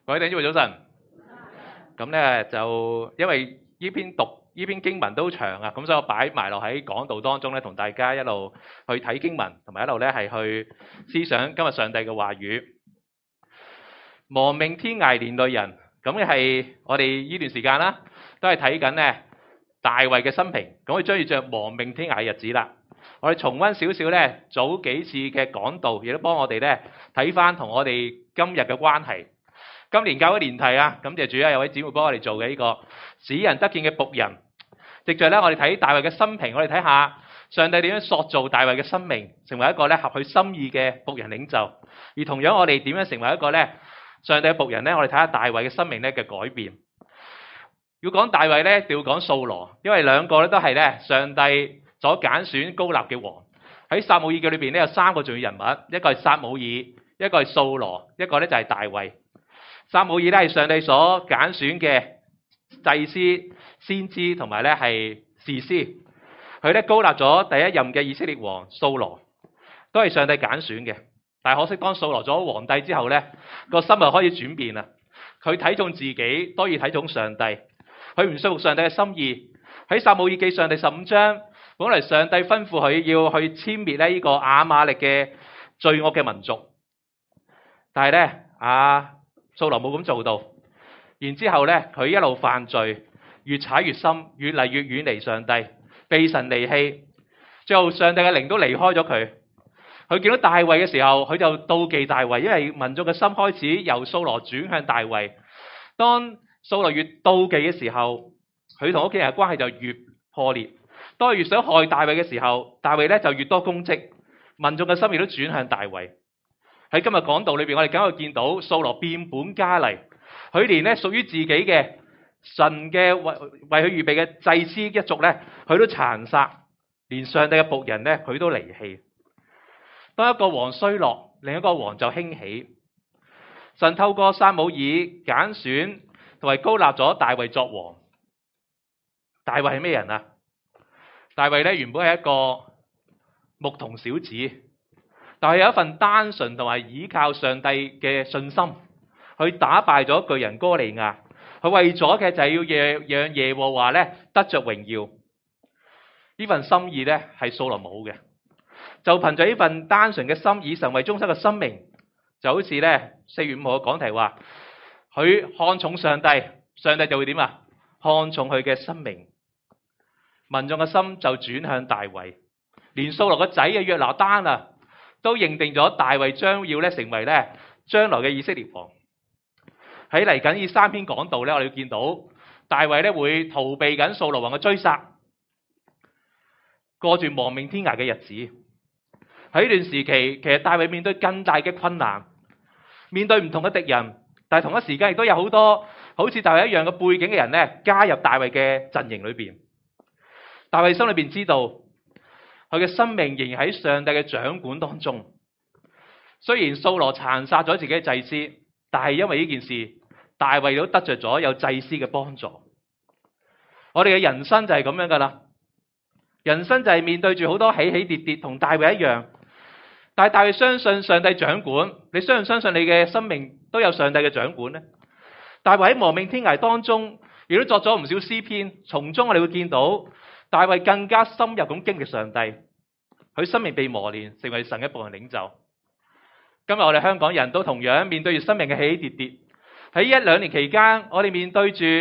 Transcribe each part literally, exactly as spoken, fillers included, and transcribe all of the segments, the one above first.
各位弟兄姊妹早晨。咁咧就因為呢篇讀呢篇經文都長啊，咁所以我擺埋落喺講道當中咧，同大家一路去睇經文，同埋一路咧係去思想今日上帝嘅話語。亡命天涯連累人，咁嘅係我哋呢段時間啦，都係睇緊咧大衛嘅生平。咁佢將要着亡命天涯嘅日子啦。我哋重溫少少咧早幾次嘅講道，亦都幫我哋咧睇翻同我哋今日嘅關係。今年教會年題啊，感謝主啊，有位姊妹幫我哋做嘅呢個使人得見嘅僕人。藉著咧，我哋睇大衛嘅生平，我哋睇下上帝點樣塑造大衛嘅生命，成為一個咧合佢心意嘅僕人領袖。而同樣我哋點樣成為一個咧上帝嘅僕人咧？我哋睇下大衛嘅生命咧嘅改變。要講大衛咧，就要講掃羅，因為兩個咧都係咧上帝所揀選膏立嘅王。喺撒母耳記裏邊咧有三個重要人物，一個係撒母耳，一個係掃羅，一個咧就係大衛。撒母耳咧係上帝所揀選嘅祭司、先知同埋咧係士師，佢咧膏立咗第一任嘅以色列王掃羅，都係上帝揀選嘅。但係可惜當掃羅做咗皇帝之後咧，個心就開始轉變啦。佢睇重自己多於睇重上帝，佢唔信服上帝嘅心意。喺撒母耳記上第十五章，本來上帝吩咐佢要去殲滅咧呢個亞瑪力嘅罪惡嘅民族，但係咧啊掃羅冇咁做到，然之後咧佢一路犯罪，越踩越深，越嚟越遠離上帝，被神離棄，最後上帝嘅靈都離開咗佢。佢見到大衛嘅時候，佢就妒忌大衛，因為民眾嘅心開始由掃羅轉向大衛。當掃羅越妒忌嘅時候，佢同屋企人嘅關係就越破裂。當佢越想害大衛嘅時候，大衛咧就越多功績，民眾嘅心亦都轉向大衛。喺今日講道裏邊，我哋梗係見到掃羅變本加厲，佢連咧屬於自己嘅神嘅為為佢預備嘅祭司一族咧，佢都殘殺，連上帝嘅僕人咧，佢都離棄。當一個王衰落，另一個王就興起。神透過撒母耳揀選同埋膏立咗大衛作王。大衛係咩人啊？大衛咧原本係一個牧童小子。但係有一份單純同埋倚靠上帝嘅信心，佢打敗咗巨人哥利亞。佢為咗嘅就係要讓讓耶和華咧得着榮耀。呢份心意咧係掃羅冇嘅，就憑着呢份單純嘅心，以神為中心嘅生命，就好似咧四月五號嘅講題話，佢看重上帝，上帝就會點啊？看重佢嘅生命。民眾嘅心就轉向大衛，連掃羅個仔嘅約拿單啊，都認定咗大衛將要咧成為咧將來嘅以色列王。喺嚟緊呢三篇講道咧，我哋要見到大衛咧會逃避緊掃羅王嘅追殺，過住亡命天涯嘅日子。喺呢段時期，其實大衛面對更大嘅困難，面對唔同嘅敵人，但係同一時間亦都有好多好似大衛一樣嘅背景嘅人咧加入大衛嘅陣營裏邊。大衛心裏邊知道，佢嘅生命仍然喺上帝嘅掌管當中。雖然掃羅殘殺咗自己嘅祭司，但係因為呢件事，大衛都得着咗有祭司嘅幫助。我哋嘅人生就係咁樣噶啦，人生就係面對住好多起起跌跌，同大衛一樣。但係大衛相信上帝掌管，你相唔相信你嘅生命都有上帝嘅掌管呢？大衛喺亡命天涯當中，亦都作咗唔少詩篇，從中我哋會見到大衛更加深入咁經歷上帝，佢生命被磨練，成為神嘅僕人領袖。今日我哋香港人都同樣面對住生命嘅起起跌跌。喺一兩年期間，我哋面對住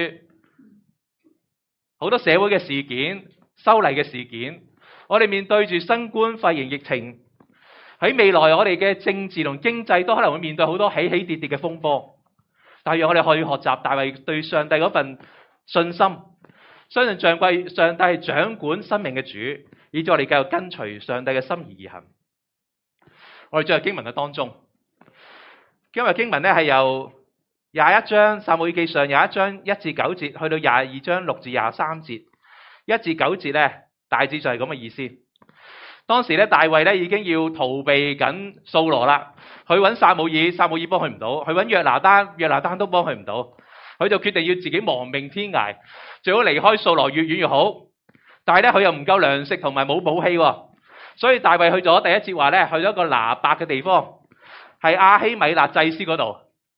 好多社會嘅事件、修例嘅事件，我哋面對住新冠肺炎疫情。喺未來我哋嘅政治同經濟都可能會面對好多起起跌跌嘅風波。但係讓我哋可以學習大衛對上帝嗰份信心，相信上帝上帝係掌管生命嘅主，以致我哋繼續跟隨上帝嘅心意而行。我哋進入經文嘅當中，今日經文咧係由廿一章撒母耳記上廿一章一至九節，去到廿二章六至廿三節。一至九節咧大致就係咁嘅意思。當時咧大衛咧已經要逃避緊掃羅啦，去揾撒母耳，撒母耳幫佢唔到；去揾約拿單，約拿單都幫佢唔到。佢就決定要自己亡命天涯，最好離開掃羅越遠越好。但係咧佢又唔夠糧食同埋冇武器，所以大衛去咗第一節話咧，去咗一個拿伯嘅地方，係亞希米勒祭司嗰度。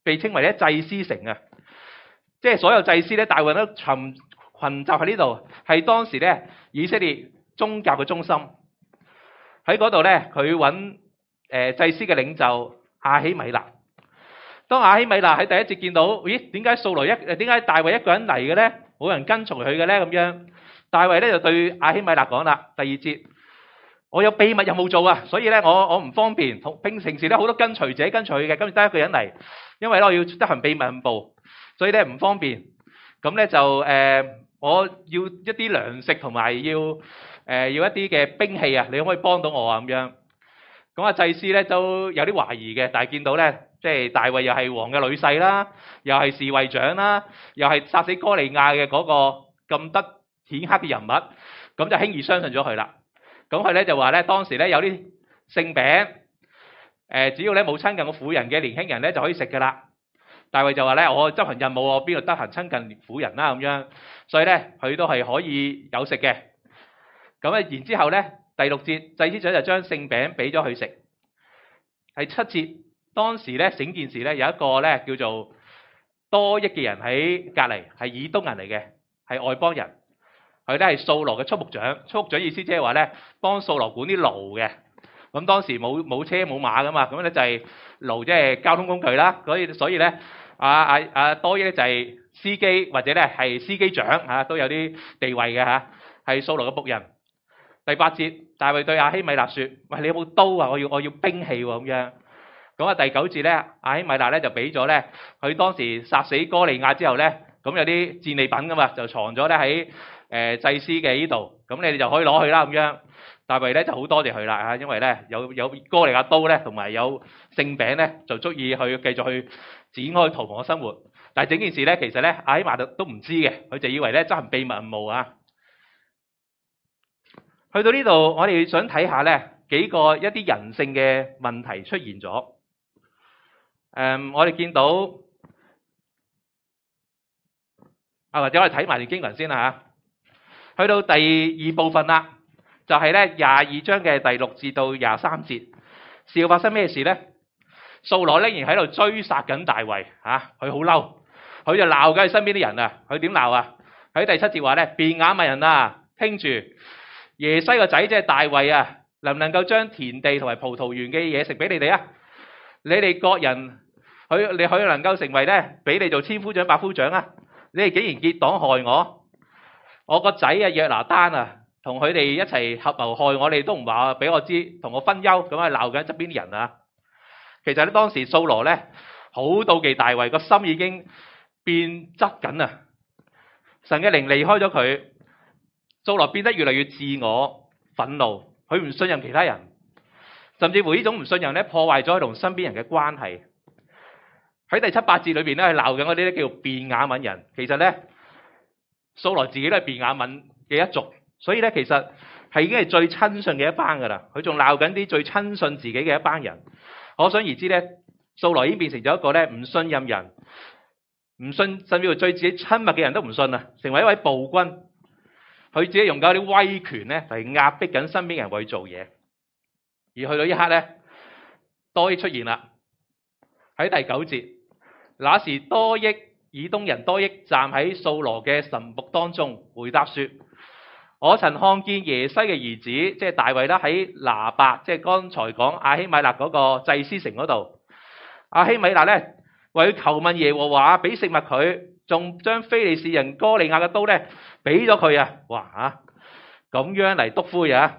被稱為咧祭司城啊，即係所有祭司咧，大衛都群群集喺呢度，係當時咧以色列宗教嘅中心。喺嗰度咧，佢揾誒祭司嘅領袖亞希米勒。當亞希米勒喺第一節見到，咦？點解掃羅一誒點解大衛一個人嚟嘅咧？冇人跟從佢嘅咧？咁樣，大衛咧就對亞希米勒講啦。第二節，我有秘密任務做啊，所以咧我我唔方便。同平時咧好多跟隨者跟隨佢嘅，今日得一個人嚟，因為咧我要執行秘密任務，所以咧唔方便。咁咧就誒、呃，我要一啲糧食同埋要誒、呃、要一啲嘅兵器啊，你可唔可以幫到我啊？咁樣，咁啊祭司咧都有啲懷疑嘅，但係見到咧。即係大衛又係王嘅女婿啦，又係侍衛長啦，又係殺死哥利亞嘅嗰個咁得顯赫嘅人物，咁就輕易相信咗佢啦。咁佢咧就話咧，當時咧有啲聖餅，誒只要咧冇親近個婦人嘅年輕人咧就可以食㗎啦。大衛就話咧，我執行任務，我邊度得閒親近婦人啦咁樣，所以咧佢都係可以有食嘅。咁啊然之後咧第六節祭司長就將聖餅俾咗佢食。第七節。當時咧整件事咧有一個咧叫做多益嘅人喺隔離，係以東人嚟嘅，係外邦人。佢咧係掃羅嘅畜牧長，畜牧長意思即係話咧幫掃羅管啲驢嘅。咁當時冇冇車冇馬噶嘛，咁咧就係驢即係交通工具啦。所以所以咧阿阿阿多益咧就係司機或者咧係司機長嚇，都有啲地位嘅嚇，係掃羅嘅僕人。第八節，大衛對亞希米勒説：喂，你有冇刀啊？我要我要兵器喎咁樣。咁啊，第九節咧，亞希米勒咧就俾咗咧，佢當時殺死哥利亞之後咧，咁有啲戰利品噶嘛，就藏咗咧喺誒祭司嘅呢度，咁你哋就可以攞去啦咁樣。大衛咧就好多謝佢啦嚇，因為咧有有哥利亞刀咧，同埋有聖餅咧，就足以去繼續去展開逃亡嘅生活。但係整件事咧，其實咧亞希米勒都唔知嘅，佢就以為咧執行秘密任務啊。去到呢度，我哋想睇下咧幾個一啲人性嘅問題出現咗。誒、嗯，我哋見到啊，或者我哋睇埋段經文先啦嚇。去到第二部分啦，就係咧廿二章嘅第六至到廿三節，事後發生咩事咧？掃羅仍然喺度追殺緊大衛嚇，佢好嬲，佢就鬧緊佢身邊啲人啊。佢點鬧啊？喺第七節話咧，便雅憫人啊，聽住耶西個仔即係大衛啊，能唔能夠將田地同埋葡萄園嘅嘢食俾你哋啊？你哋各人。佢你佢能夠成為咧，俾你做千夫長、百夫長啊！你哋竟然結黨害我，我個仔啊約拿單啊，同佢哋一齊合謀害我，你哋都唔話俾我知，同我分憂，咁啊鬧緊側邊啲人啊！其實咧當時掃羅咧好妒忌大衛，個心已經變質緊啊！神嘅靈離開咗佢，掃羅變得越嚟越自我、憤怒，佢唔信任其他人，甚至乎呢種唔信任咧破壞咗佢同身邊人嘅關係。喺第七八節裏邊咧，係鬧緊嗰啲咧叫做便雅憫人。其實咧，掃羅自己都係便雅憫嘅一族，所以咧其實係已經係最親信嘅一班噶啦。佢仲鬧緊啲最親信自己嘅一班人。可想而知咧，掃羅已經變成咗一個咧唔信任人、唔信甚至乎對自己親密嘅人都唔信啊，成為一位暴君。佢自己用緊啲威權咧嚟壓迫緊身邊人去做嘢。而去到一刻咧，多益出現啦，喺第九節。那時多益以東人多益站喺掃羅嘅神木當中，回答說：我曾看見耶西嘅兒子，即係大衛啦，喺拿伯，即係剛才講亞希米勒嗰個祭司城嗰度。亞希米勒咧為佢求問耶和華，俾食物佢，仲將非利士人哥利亞嘅刀咧俾咗佢啊！哇嚇，咁樣嚟篤灰啊！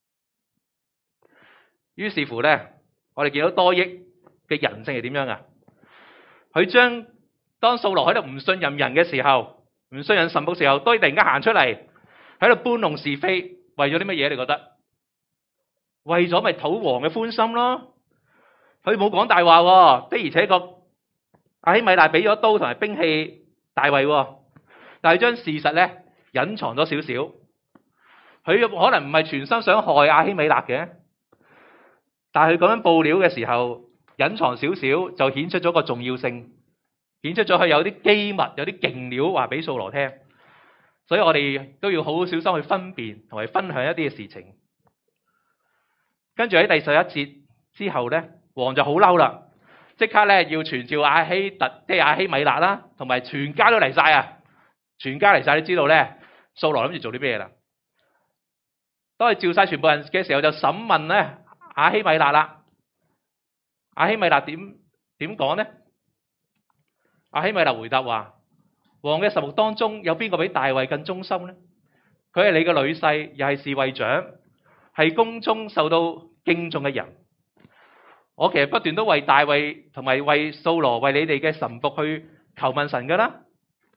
於是乎咧，我哋見到多益嘅人性係點樣啊？佢將當掃羅喺度唔信任人嘅時候，唔信任神僕嘅時候，多益突然間行出嚟喺度搬弄是非，為咗啲乜嘢？你覺得？為咗咪討王嘅歡心咯？佢冇講大話喎，的而且確亞希米勒俾咗刀同埋兵器大衛，但係將事實咧隱藏咗少少。佢可能唔係全心想害亞希米勒嘅，但係佢咁樣報料嘅時候，隱藏少少就顯出咗個重要性，顯出咗佢有啲機密、有啲勁料話俾掃羅聽，所以我哋都要好好小心去分辨同埋分享一啲嘅事情。跟住喺第十一節之後咧，王就好嬲啦， 即刻咧要傳召亞希特，即係亞希米勒啦，同埋全家都嚟晒啊！全家嚟晒，你知道咧，掃羅諗住做啲咩啦？當佢召晒全部人嘅時候，就審問咧亞希米勒啦。亞希米勒點點講咧？亞希米勒回答話：王嘅臣僕當中有邊個比大衛更忠心咧？佢係你嘅女婿，又係侍衛長，係宮中受到敬重嘅人。我其實不斷都為大衛同埋為掃羅為你哋嘅臣僕去求問神噶啦，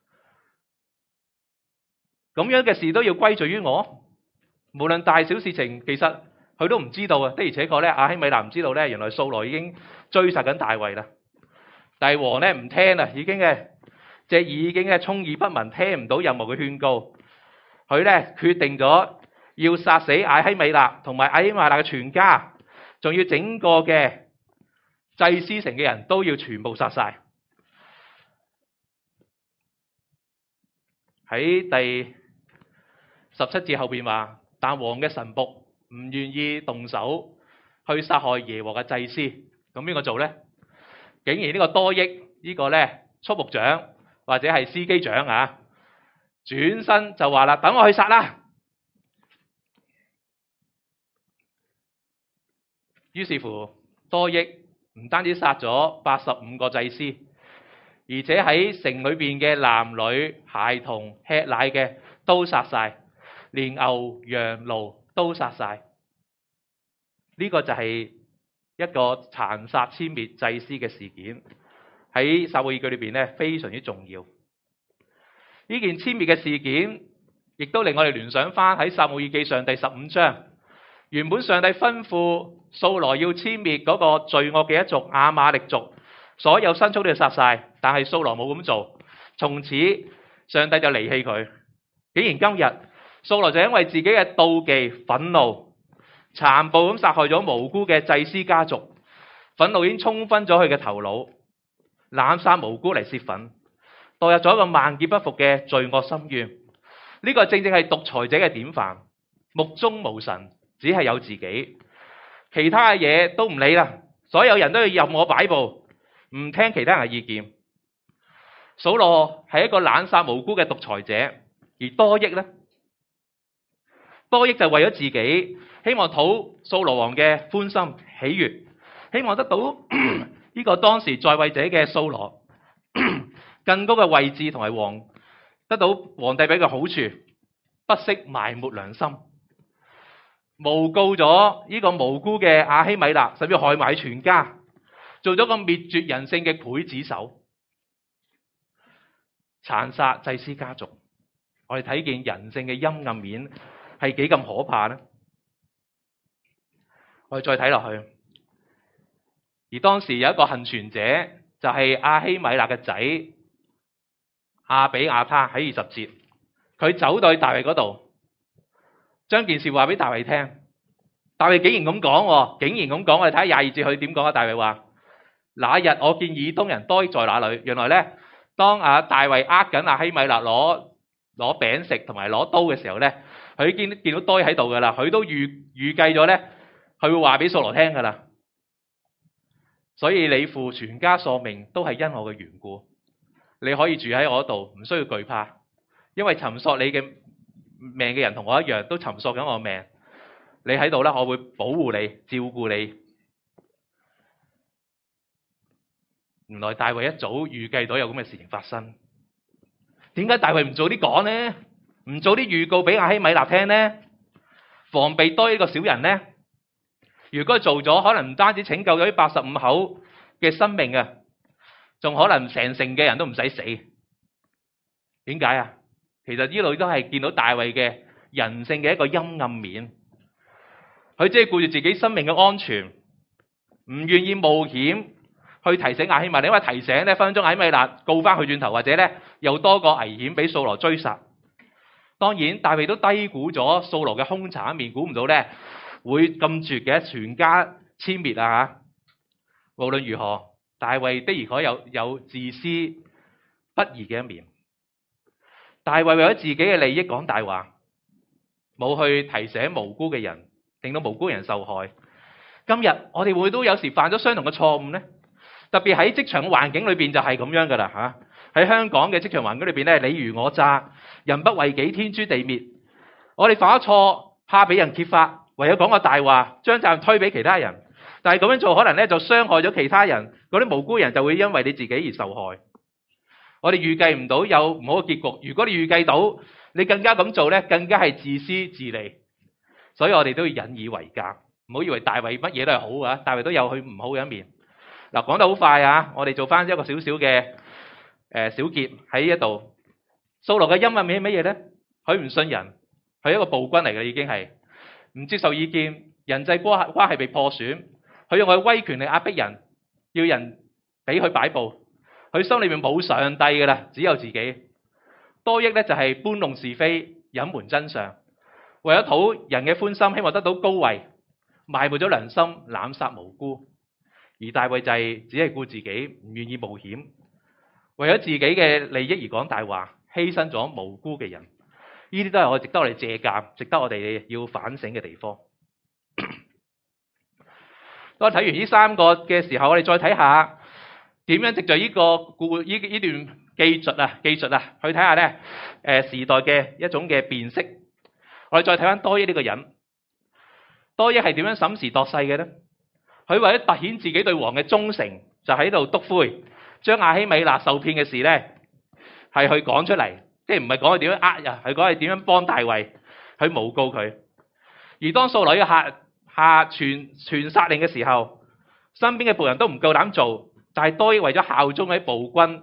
咁樣嘅事都要歸罪於我？無論大小事情，其實佢都唔知道啊。的而且確咧，亞希米勒唔知道咧，原來掃羅已經追殺緊大衛啦。但係王咧唔聽啦，已經嘅隻耳已經嘅充耳不聞，聽唔到任何嘅勸告。佢咧決定咗要殺死亞希米勒同埋亞希米勒嘅全家，仲要整個嘅祭司城嘅人都要全部殺晒。喺第十七節後邊話，但王嘅臣僕唔願意動手去殺害耶和嘅祭司，咁邊個做咧？竟然呢個多益呢個咧畜牧長或者係司機長啊，轉身就話啦：等我去殺啦！於是乎，多益唔單止殺咗八十五個祭司，而且喺城裏邊嘅男女孩童吃奶嘅都殺晒，連牛羊驢都殺晒。呢個就係一個殘殺殲滅祭司嘅事件，喺撒母耳記裏邊咧非常之重要。呢件殲滅嘅事件，亦都令我哋聯想翻喺撒母耳記上第十五章。原本上帝吩咐掃羅要殲滅嗰個罪惡嘅一族亞瑪力族，所有牲畜都要殺晒，但係掃羅冇咁做。從此上帝就離棄佢。竟然今日掃羅就因為自己嘅妒忌、憤怒，殘暴咁殺害咗無辜嘅祭司家族，憤怒已經沖昏咗佢嘅頭腦，濫殺無辜嚟泄憤，墮入咗一個萬劫不復嘅罪惡深淵。呢個正正係獨裁者嘅典範，目中無神，只係有自己，其他嘅嘢都唔理啦。所有人都要任我擺布，唔聽其他人嘅意見。掃羅係一個濫殺無辜嘅獨裁者，而多益呢？多益就為咗自己，希望討掃羅王嘅歡心喜悅，希望得到呢個當時在位者嘅掃羅更高嘅位置同埋王，得到皇帝俾嘅好處，不惜埋沒良心，誣告咗呢個無辜嘅亞希米勒，甚至害埋全家，做咗個滅絕人性嘅劊子手，殘殺祭司家族。我哋睇見人性嘅陰暗面係幾咁可怕呢？我哋再睇落去，而當時有一個幸存者，就係亞希米勒嘅仔亞比亞他。喺二十節，佢走到去大衛嗰度，將件事話俾大衛聽。大衛竟然咁講，竟然咁講，我哋睇下廿二節佢點講啊？大衛話：那日我見以東人多在那裏。原來咧，當阿大衛呃緊亞希米勒攞攞餅食同埋攞刀嘅時候咧，佢見見到多喺度噶啦，佢都預預計咗咧，佢會話俾掃羅聽噶啦。所以你父全家喪命都係因我嘅緣故，你可以住喺我度，唔需要懼怕，因為尋索你嘅命嘅人同我一樣，都尋索緊我嘅命。你喺度咧，我會保護你、照顧你。原來大衛一早預計到有咁嘅事情發生，點解大衛唔早啲講呢？唔早啲預告俾亞希米勒聽呢？防備多呢個小人呢？如果做咗，可能唔單止拯救咗呢八十五口嘅生命啊，仲可能成城嘅人都唔使死。點解啊？其實呢度都係見到大衛嘅人性嘅一個陰暗面。佢只係顧住自己生命嘅安全，唔願意冒險去提醒亞希米勒，因為提醒咧，分分鐘亞希米勒告翻佢轉頭，或者咧又多個危險俾掃羅追殺。當然，大衛都低估咗掃羅嘅兇殘一面，估唔到咧會咁絕嘅，全家殲滅啊！嚇，無論如何，大衛的而可有有自私不義嘅一面。大衛為咗自己嘅利益講大話，冇去提醒無辜嘅人，令到無辜人受害。今日我哋會唔會都有時犯咗相同嘅錯誤呢？ 特別喺職場嘅環境裏邊就係咁樣噶啦嚇。喺香港嘅職場環境裏邊咧，你虞我詐，人不為己，天誅地滅。我哋犯咗錯，怕俾人揭發，唯有講個大話，將責任推俾其他人。但係咁樣做可能咧就傷害咗其他人，嗰啲無辜人就會因為你自己而受害。我哋預計唔到有唔好嘅結局。如果你預計到，你更加咁做咧，更加係自私自利。所以我哋都要引以為戒，唔好以為大衛乜嘢都係好啊，大衛都有佢唔好嘅一面。嗱，講得好快啊，我哋做翻一個少少嘅誒小結喺呢度。掃羅嘅陰暗面係乜嘢咧？佢唔信人，佢係一個暴君嚟嘅，已經係唔接受意見，人際關關係被破損。佢用佢嘅威權嚟壓迫人，要人俾佢擺佈。佢心裏面冇上帝噶啦，只有自己。多益咧就係搬弄是非，隱瞞真相，為咗討人嘅歡心，希望得到高位，埋沒咗良心，濫殺無辜。而大衛就係只係顧自己，唔願意冒險，為咗自己嘅利益而講大話，犧牲咗無辜嘅人。呢啲都係我值得我哋借鑑，值得我哋要反省嘅地方。當我睇完呢三個嘅時候，我哋再睇下點樣藉著呢個故呢呢段記述啊記述啊，去睇下咧誒時代嘅一種嘅辨識。我哋再睇翻多益呢個人，多益係點樣審時度勢嘅咧？佢為咗凸顯自己對王嘅忠誠，就喺度篤灰，將亞希米勒受騙嘅事咧係去講出嚟，即係唔係講佢點樣呃人，係講佢點樣幫大衛去誣告佢。而當掃羅要下下傳傳殺令嘅時候，身邊嘅僕人都唔夠膽做，但係多益為咗效忠喺暴君，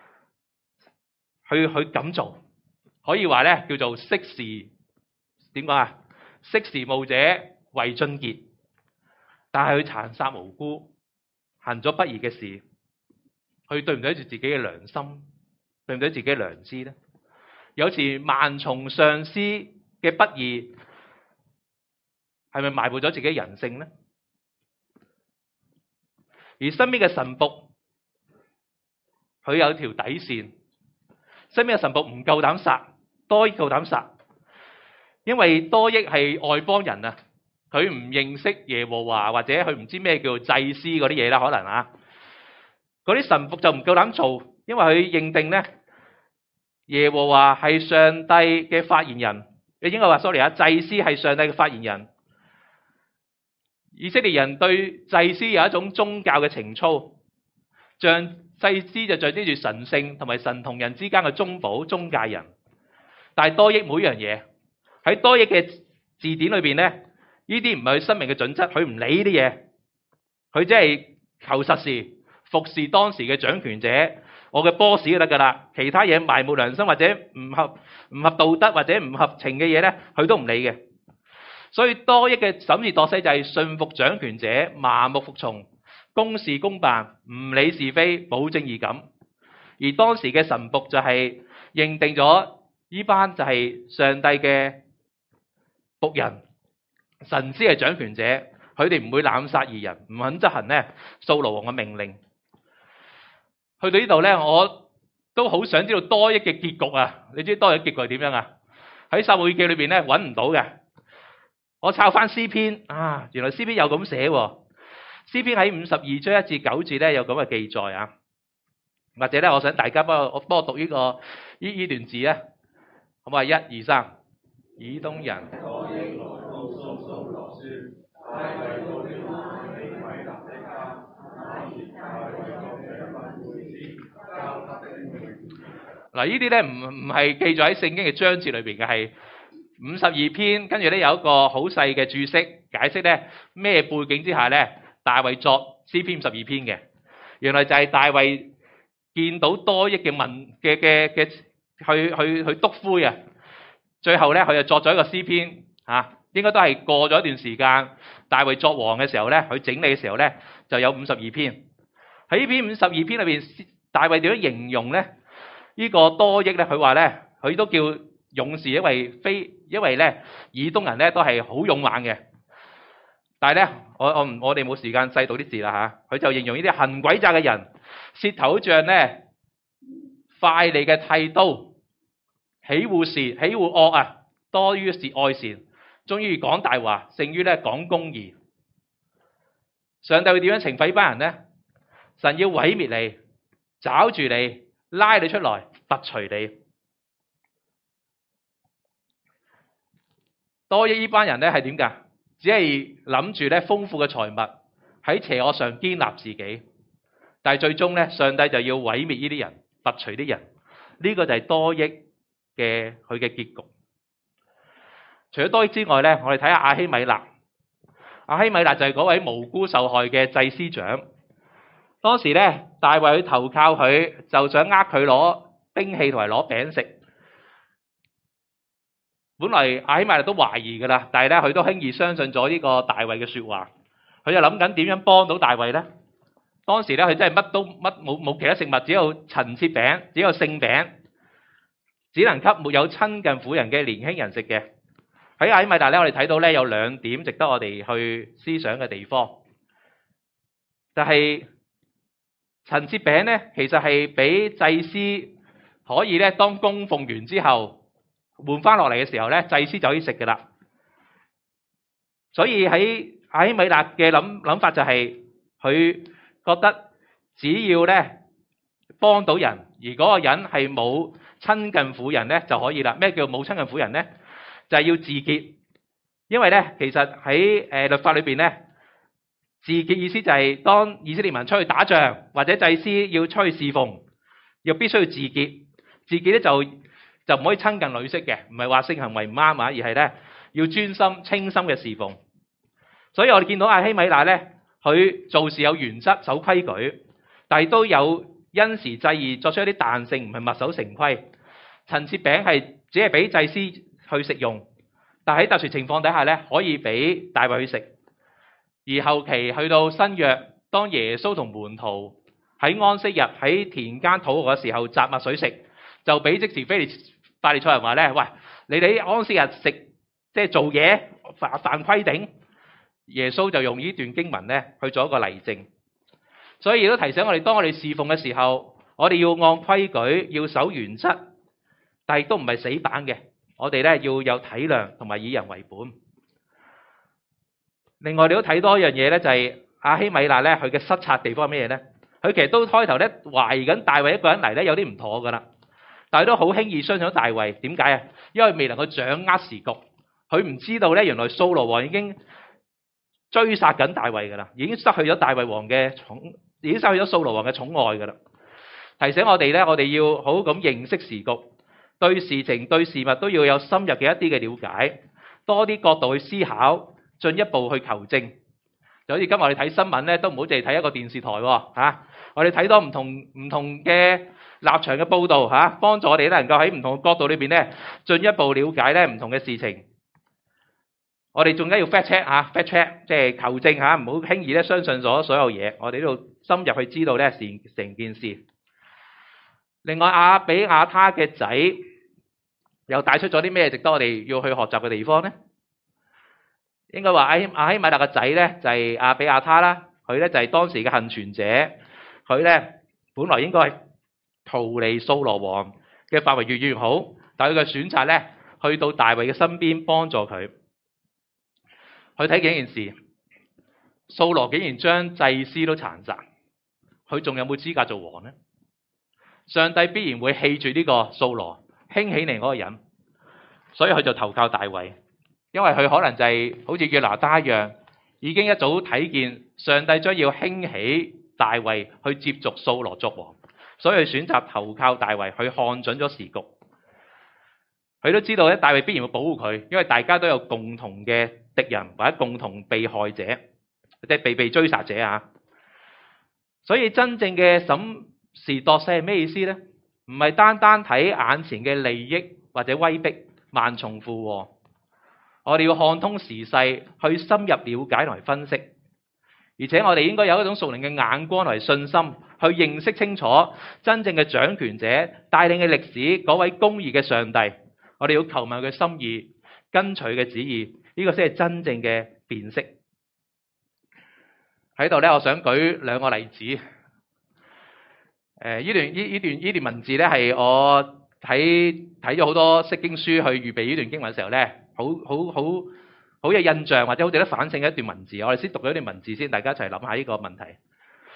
去去咁做，可以話咧叫做識時點講啊？識時務者為俊傑，但係佢殘殺無辜，行咗不義嘅事，佢對唔對住自己嘅良心，對唔對自己嘅良知咧？有時萬從上司嘅不義，係咪埋沒咗自己嘅人性咧？而身邊嘅臣僕，佢有條底線，身邊嘅臣僕唔夠膽殺，多益夠膽殺，因為多益係外邦人啊，佢唔認識耶和華，或者佢唔知咩叫祭司嗰啲嘢啦，可能啊，嗰啲臣僕就唔夠膽做，因為佢認定咧耶和華係上帝嘅發言人，你應該話 sorry 啊，祭司係上帝嘅發言人。以色列人對祭司有一種宗教嘅情操，像祭司就象徵住神聖同埋神同人之間嘅中保中介人。但係多益每樣嘢喺多益嘅字典裏邊咧，呢啲唔係佢生命嘅準則，佢唔理呢啲嘢，佢只係求實事，服侍當時嘅掌權者，我嘅 boss 就得噶啦，其他嘢埋沒良心或者唔合唔合道德或者唔合情嘅嘢咧，佢都唔理嘅。所以多益嘅審時度勢就係信服掌權者，麻木服從，公事公辦，唔理是非，冇正義感。而當時嘅臣僕就係認定咗呢班就係上帝嘅僕人，神先係掌權者，佢哋唔會濫殺義人，唔肯執行咧掃羅王嘅命令。去到呢度咧，我都好想知道多益嘅結局啊！你知多益嘅結局係點樣啊？喺撒母耳記裏邊咧揾唔到嘅。我抄翻詩篇啊，原來詩篇有咁寫喎。詩篇喺五十二章一至九節咧有咁嘅記載啊。或者咧，我想大家幫我我幫我讀呢、這個呢呢段字啊，好唔好啊？一二三，以東人。嗱，呢啲咧唔唔係記載喺聖經嘅章節裏邊嘅，係五十二篇，跟住咧有一個好細嘅注釋解釋咧咩背景之下咧大衛作詩篇五十二篇嘅。原來就係大衛見到多益嘅問嘅嘅嘅去去去篤灰啊，最後咧佢就作咗一個詩篇嚇，應該都係過咗一段時間，大衛作王嘅時候咧，佢整理嘅時候咧就有五十二篇。喺呢篇五十二篇裏邊，大衛點樣形容咧？呢個多益咧，佢話咧，佢都叫勇士，因為非因為咧，以東人咧都係好勇猛嘅。但係咧，我我唔我哋冇時間細讀啲字啦嚇。佢就形容呢啲行詭詐嘅人，舌頭好像咧快利嘅剃刀，喜惡善喜惡惡啊，多於是愛善，終於講大話，勝於咧講公義。上帝會點樣懲罰呢班人咧？ 神要毀滅你，抓住你，拉你出來，拔除你。多益呢班人咧係點㗎？只係諗住咧豐富嘅財物喺邪惡上堅立自己，但係最終咧上帝就要毀滅呢啲人，拔除啲人。呢、這個就係多益嘅佢嘅結局。除咗多益之外咧，我哋睇下亞希米勒。亞希米勒就係嗰位無辜受害嘅祭司長。當時咧，大衛去投靠佢，就想呃佢攞兵器同埋攞餅食。本來亞希米勒都懷疑噶啦，但係咧佢都輕易相信咗呢個大衛嘅說話。佢就諗緊點樣幫到大衛咧？當時咧佢真係乜都乜冇冇其他食物，只有陳設餅，只有聖餅，只能給沒有親近婦人嘅年輕人食嘅。喺亞希米勒咧，我哋睇到咧有兩點值得我哋去思想嘅地方。就係陳設餅咧，其實係俾祭司可以咧當供奉完之後換翻落嚟嘅時候咧，祭司就可以食㗎啦。所以喺亞希米勒嘅諗諗法就係佢覺得只要咧幫到人，而嗰個人係冇親近婦人咧就可以啦。咩叫冇親近婦人咧？就係要自潔，因為咧其實喺誒律法裏邊咧，自潔意思就係當以色列民出去打仗或者祭司要出去侍奉，又必須要自潔。自潔咧就就唔可以親近女色嘅，唔係話性行為唔啱啊，而係咧要專心清心嘅侍奉。所以我哋見到亞希米勒咧，佢做事有原則、守規矩，但係都有因時制宜作出一啲彈性，唔係墨守成規。陳設餅係只係俾祭司去食用，但喺特殊情況底下咧，可以俾大衛去食。而後期去到新約，當耶穌同門徒喺安息日喺田間禱告嘅時候，摘麥穗食，就俾即時非利法利賽人話咧：喂，你哋安息日食即係做嘢犯犯規定。耶穌就用呢段經文咧去做一個例證，所以亦都提醒我哋，當我哋侍奉嘅時候，我哋要按規矩，要守原則，但係都唔係死板嘅。我哋咧要有體諒同埋以人為本。另外，你都睇多一樣嘢咧，就係亞希米勒咧，佢嘅失策地方係咩嘢咧？佢其實都開頭咧懷疑緊大衛一個人嚟咧有啲唔妥噶啦，但係都好輕易相信咗大衛。點解啊？因為未能夠掌握時局，佢唔知道咧原來掃羅王已經追殺緊大衛噶啦，已經失去咗大衛王嘅寵，已經失去咗掃羅王嘅寵愛噶啦。提醒我哋咧，我哋要好好咁認識時局，對事情對事物都要有深入嘅一啲嘅了解，多啲角度去思考，進一步去求證。就好似今日我哋睇新聞咧，都唔好淨係睇一個電視台喎嚇，我哋睇多唔同唔同嘅立場嘅報導嚇，幫助我哋能夠喺唔同嘅角度裏邊咧，進一步了解咧唔同嘅事情。我哋仲加要 fact check 嚇 ，fact check 即係求證嚇，唔好輕易咧相信咗所有嘢。我哋呢度深入去知道咧成成件事。另外，亞比亞他嘅仔又帶出咗啲咩值得我哋要去學習嘅地方咧？應該話亞亞希米勒嘅仔咧就係亞比亞他啦，佢咧就係當時嘅幸存者，佢咧本來應該係逃離掃羅王嘅範圍越遠越好，但係佢嘅選擇咧去到大衛嘅身邊幫助佢。去睇幾件事，掃羅竟然將祭司都殘殺，佢仲有冇資格做王呢？上帝必然會棄住呢個掃羅，興起嚟嗰個人，所以佢就投靠大衛，因為佢可能就係好似約拿單一樣，已經一早睇見上帝將要興起大衛去接續掃羅作王，所以佢選擇投靠大衛，佢看準咗時局。佢都知道咧，大衛必然會保護佢，因為大家都有共同嘅敵人或者共同被害者，即係被被追殺者啊。所以真正嘅審時度勢係咩意思咧？唔係單單睇眼前嘅利益或者威逼萬重附和，我哋要看通時勢，去深入了解同埋分析。而且我哋應該有一種屬靈嘅眼光同埋信心，去認識清楚真正嘅掌權者帶領嘅歷史，嗰位公義嘅上帝。我哋要求問佢心意，跟隨佢嘅旨意，呢、這個先係真正嘅辨識。喺度咧，我想舉兩個例子。誒、呃，呢段呢呢段呢段文字咧，係我睇睇咗好多釋經書去預備呢段經文嘅時候咧，好好好好有印象或者好值得反省嘅一段文字。我哋先讀咗一段文字先，大家一齊諗下呢個問題。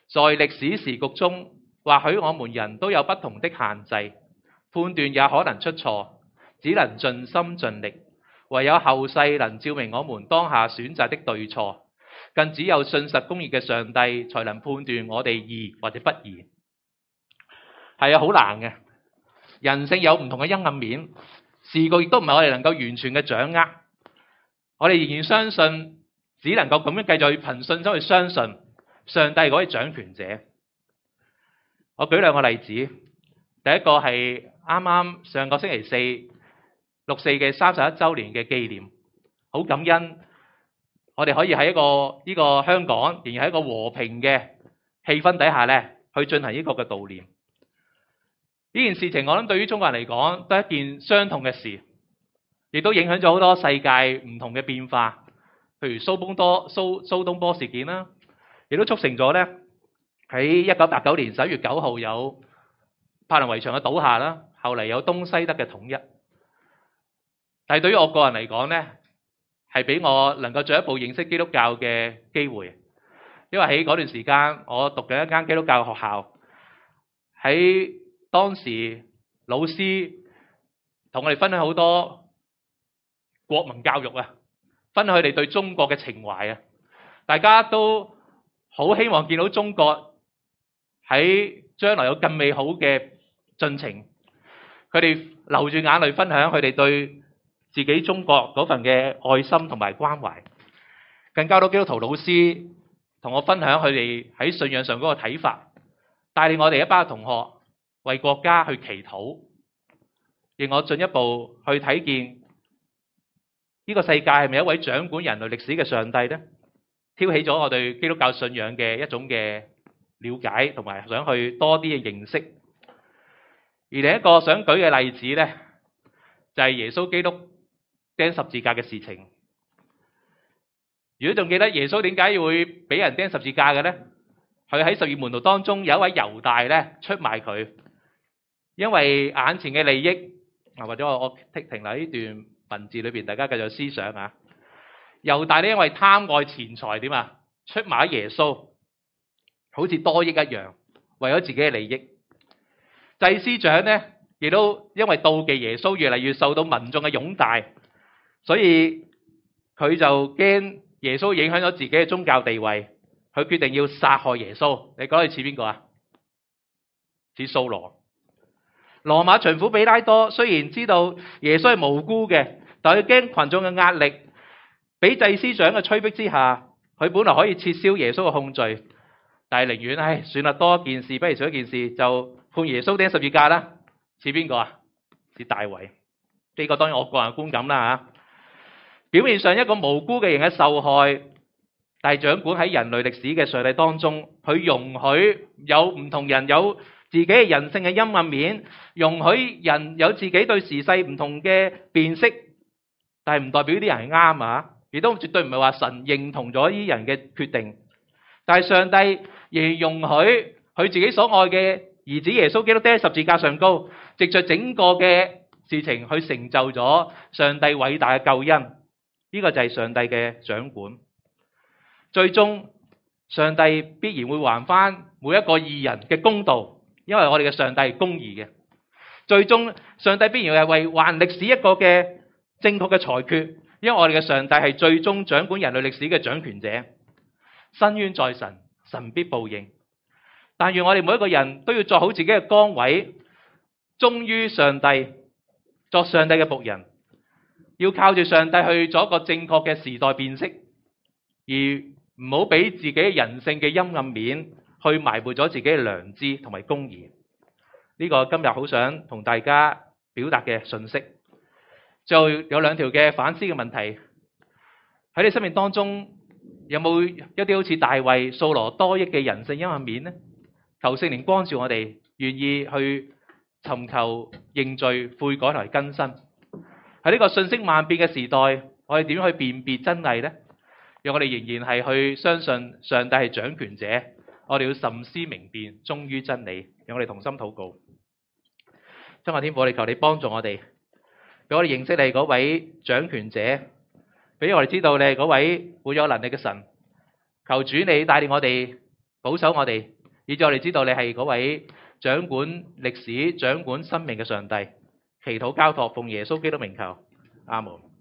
在歷史時局中，或許我們人都有不同的限制，判斷也可能出錯，只能盡心盡力。唯有後世能照明我們當下選擇的對錯，更只有信實公義嘅上帝才能判斷我哋義或者不義。係啊，好難嘅。人性有唔同嘅陰暗面，時局亦都唔係我哋能夠完全嘅掌握。我哋仍然相信，只能夠咁樣繼續憑信心去相信上帝嗰位掌權者。我舉兩個例子，第一個係啱啱上個星期四六四嘅三十一週年嘅紀念，好感恩我哋可以喺一個呢個香港仍然喺一個和平嘅氣氛底下咧，去進行呢個嘅悼念。呢件事情我諗對於中國人嚟講都係一件傷痛嘅事，亦都影響咗好多世界唔同嘅變化，譬如蘇東多蘇蘇東坡事件啦，亦都促成咗咧喺一九八九年十一月九號有柏林圍牆嘅倒下啦，後嚟有東西德嘅統一。但係對於我個人嚟講咧，係俾我能夠進一步認識基督教嘅機會，因為喺嗰段時間我讀緊一間基督教嘅學校，喺當時老師同我哋分享好多國民教育啊，分享佢哋對中國嘅情懷啊，大家都好希望見到中國喺將來有更美好嘅進程。佢哋流住眼淚分享佢哋對自己中國嗰份嘅愛心同埋關懷，更加多基督徒老師同我分享佢哋喺信仰上嗰個睇法，帶領我哋一班同學為國家去祈禱，令我進一步去睇見呢個世界係咪一位掌管人類歷史嘅上帝呢？挑起咗我對基督教信仰嘅一種嘅了解，同埋想去多啲嘅認識。而另一個想舉嘅例子呢，就係耶穌基督釘十字架嘅事情。如果仲記得耶穌點解會俾人釘十字架嘅呢？佢喺十二門徒當中有一位猶大咧出賣佢，因為眼前嘅利益啊，或者我我停停喺呢段文字裏邊，大家繼續思想啊。猶大咧因為貪愛錢財點啊，出賣耶穌，好似多益一樣，為咗自己嘅利益。祭司長咧亦都因為妒忌耶穌越嚟越受到民眾嘅擁戴，所以佢就驚耶穌影響咗自己嘅宗教地位，佢決定要殺害耶穌。你覺得佢似邊個啊？似掃羅。羅馬巡撫比拉多雖然知道耶穌係無辜嘅，但佢驚群眾嘅壓力，俾祭司長嘅催逼之下，佢本來可以撤銷耶穌嘅控罪，但係寧願唉算啦，多一件事不如少一件事，就判耶穌釘十字架啦。似邊個啊？似大衛。呢個當然我個人嘅觀感啦吓。表面上一個無辜嘅人嘅受害，但係掌管喺人類歷史嘅上帝當中，佢容許有唔同人有自己嘅人性嘅陰暗面，容許人有自己對時勢唔同嘅辨識，但係唔代表啲人係啱啊，亦都絕對唔係話神認同咗呢啲人嘅決定。但係上帝亦容許佢自己所愛嘅兒子耶穌基督釘喺十字架上高，藉着整個嘅事情去成就咗上帝偉大嘅救恩。呢個就係上帝嘅掌管。最終上帝必然會還翻每一個義人嘅公道，因為我哋嘅上帝係公義嘅。最終上帝必然係為還歷史一個嘅正確嘅裁決，因為我哋嘅上帝係最終掌管人類歷史嘅掌權者。伸冤在神，神必報應。但願我哋每一個人都要做好自己嘅崗位，忠於上帝，作上帝嘅僕人，要靠住上帝去做一個正確嘅時代辨識，而唔好俾自己人性嘅陰暗面去埋沒咗自己嘅良知同埋公義。呢個今日好想同大家表達嘅信息。就有兩條嘅反思嘅問題，喺你生命當中有冇一啲好似大衛、掃羅多益嘅人性陰暗面呢？求聖靈光照我哋，願意去尋求認罪悔改同埋更新。喺呢個瞬息萬變嘅時代，我哋點樣去辨別真偽呢？讓我哋仍然係去相信上帝係掌權者，我哋要慎思明辨，忠於真理。讓我哋同心禱告。親愛天父，我哋求你幫助我哋，俾我哋認識你嗰位掌權者，俾我哋知道你係嗰位會有能力嘅神。求主你帶領我哋，保守我哋， 以致我哋知道你係嗰位掌管歷史、掌管生命嘅上帝。祈禱交託，奉耶穌基督名求，阿門。